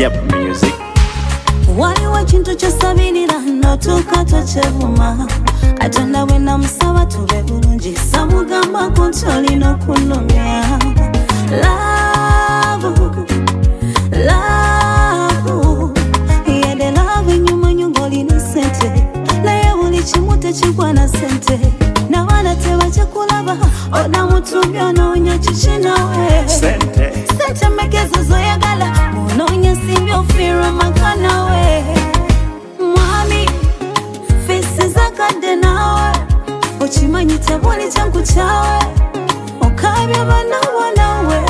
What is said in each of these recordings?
Yep, music. Wali wa chintu chosabirira notuka tochevuma atanda wena musaba tube bulungi samugamba kuntoli no kunumya love yede love nyuma nyungoli ni sente naye buli kimu tekigwana sente n'abaana tebaja kulaba ona mutubyo noonya kikinawe sente megezo zoyagala munoonya simbi ofira makana we mwami fesi zakadde nawe okimanyi tebuli kyanku kyawe okabya banawo nawe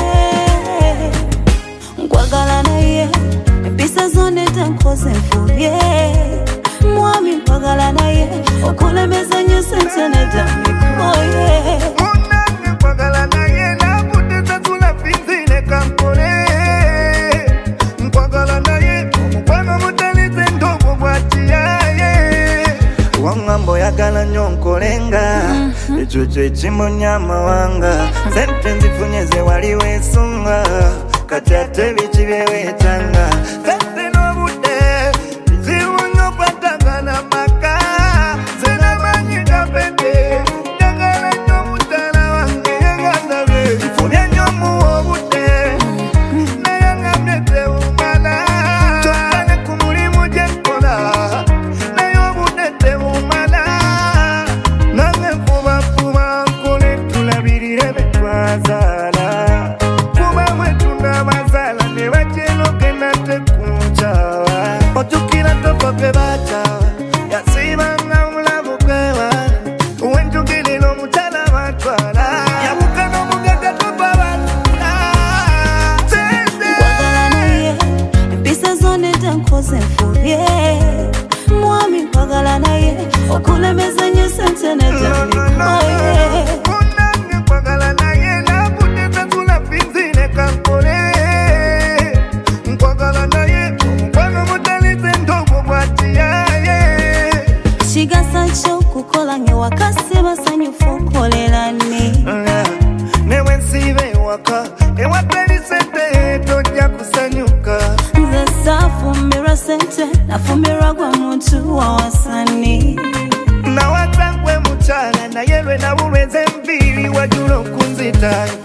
nkwagala naye empisa zone tenkoze nfubye mwami nkwagala naye okulemeza nyo sente nedamikoye nkwagala naye nakuteza tula pinzile kampole nkwagala naye omukwano mutalize ndobo bwakiyaye wangambo yagala nyo nkolenga ekyo kyekimunya amawanga sente nzifunye ze wali weesunga kati ate biki byewetanga sente n'obudde bizibu nnyo kwatagana maka zenamanyi gapete njagala nnyo mutala wange yegandabe nfubye nnyo muwa obudde naye ngambye tebumala kyokka ne ku mulimu gye nkola naye obudde tebumala nange nfubafuba nkole tulabirire be twazaala kuba mwe tunabazaala ne bakyenoke nate kuncawa otukira tofa pe batawa yasibanga mulabu kwewana wenjugirira omutala batwala yabuka n'omugaga tofa batula nkwagala naye empisa zone tenkoze nfubye mwami nkwagala naye okulemeza nyo sente nedamikoye munange nkwagala naye nakuteza tula pinzile kankole nkwagala naye omukwano mutalize ndobo bwakiyaye kigasa ky'okukola ng'ewakase basanyufu okolerane newe nsiiba ewaka ewatali sente tojja kusanyuka nze saafumbirwa sente nafumbirwa gwa muntu wawasani nawata nkwe mukyala naye lwe nabulweza enviiri wajula okunzita